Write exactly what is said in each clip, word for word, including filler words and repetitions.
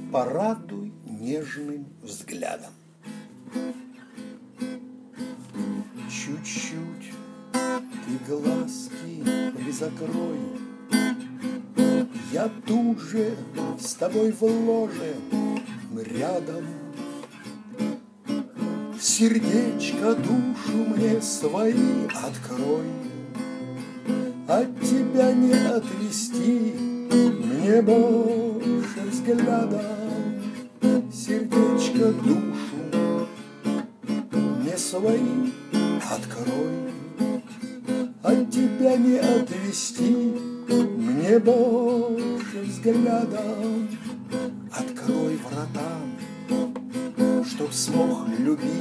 порадуй нежным взглядом. Чуть-чуть ты глазки призакрой, я тут же с тобой в ложе рядом. Сердечко, душу мне свои открой, от тебя не отвести мне больше взгляда. Сердечко, душу мне свои открой, от тебя не отвести мне больше взгляда. Открой врата, чтоб смог любить,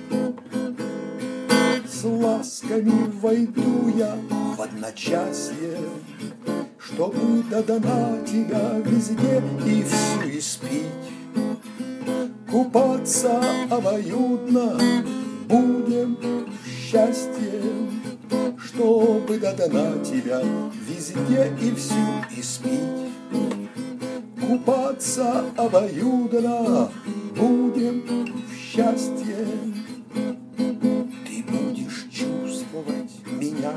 с ласками войду я в одночасье, чтобы до дна тебя везде и всю испить. Купаться обоюдно будем в счастье, чтобы до дна тебя везде и всю испить. Купаться обоюдно будем в счастье. Ты будешь чувствовать меня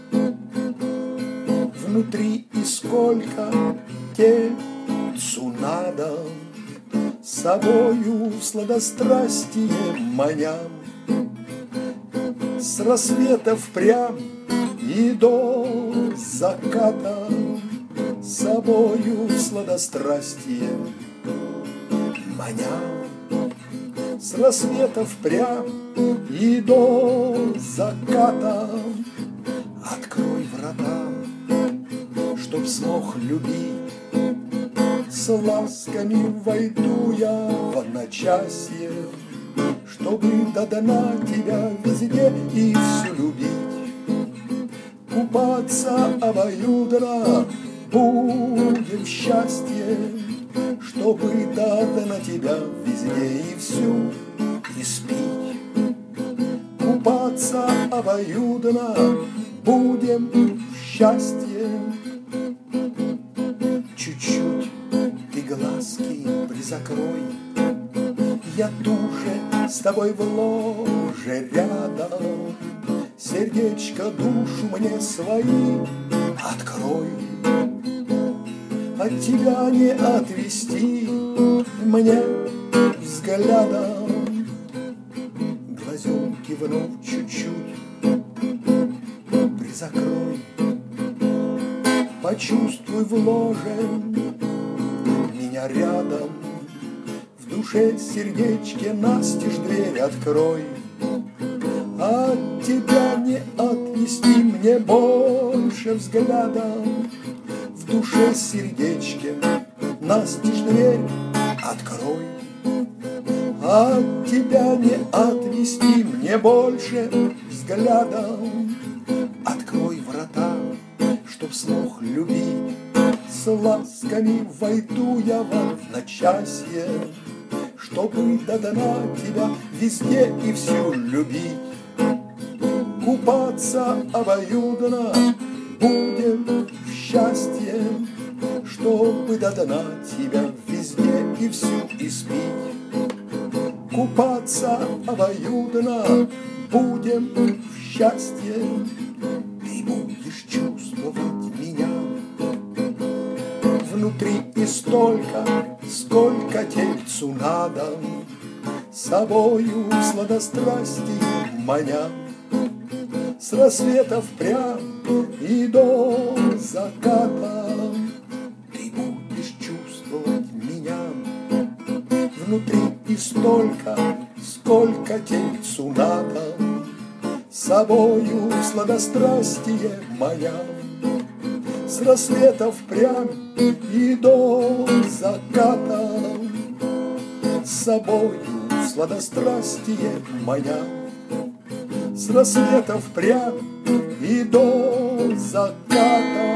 внутри, и сколько тельцу надо, собою в сладострастие маня. С рассвета впрямь и до заката, собою в сладострастие маня. С рассвета впрямь и до заката. Открой врата, чтоб смог любить, с ласками войду я в одночасье, чтобы до дна тебя везде и всю любить. Купаться обоюдно будем в счастье, чтобы до дна тебя везде и всю испить. Купаться обоюдно будем в счастье. Чуть-чуть ты глазки призакрой, я тоже с тобой в ложе рядом. Сердечко, душу мне свои открой, от тебя не отвести мне взглядом. Глазенки вновь чуть-чуть призакрой, почувствуй в ложе меня рядом. В душе сердечке настежь дверь открой, от тебя не отвести мне больше взглядом. В душе сердечке настежь дверь открой, от тебя не отвести мне больше взглядом. Открой врата, чтоб смог любить, с ласками войду я в одночасье, чтобы до дна тебя везде и всю любить. Купаться обоюдно будем в счастье, чтобы до дна тебя везде и всю испить. Купаться обоюдно будем в счастье. Ты будешь чувствовать меня внутри, и столько, сколько тельцу надо, собою в сладострастии маня. С рассвета впрямь и до заката ты будешь чувствовать меня внутри, и столько, сколько тельцу надо, собою в сладострастие маня. С рассвета впрямь и до заката, собою в сладострастие маня. С рассвета впрямь и до заката.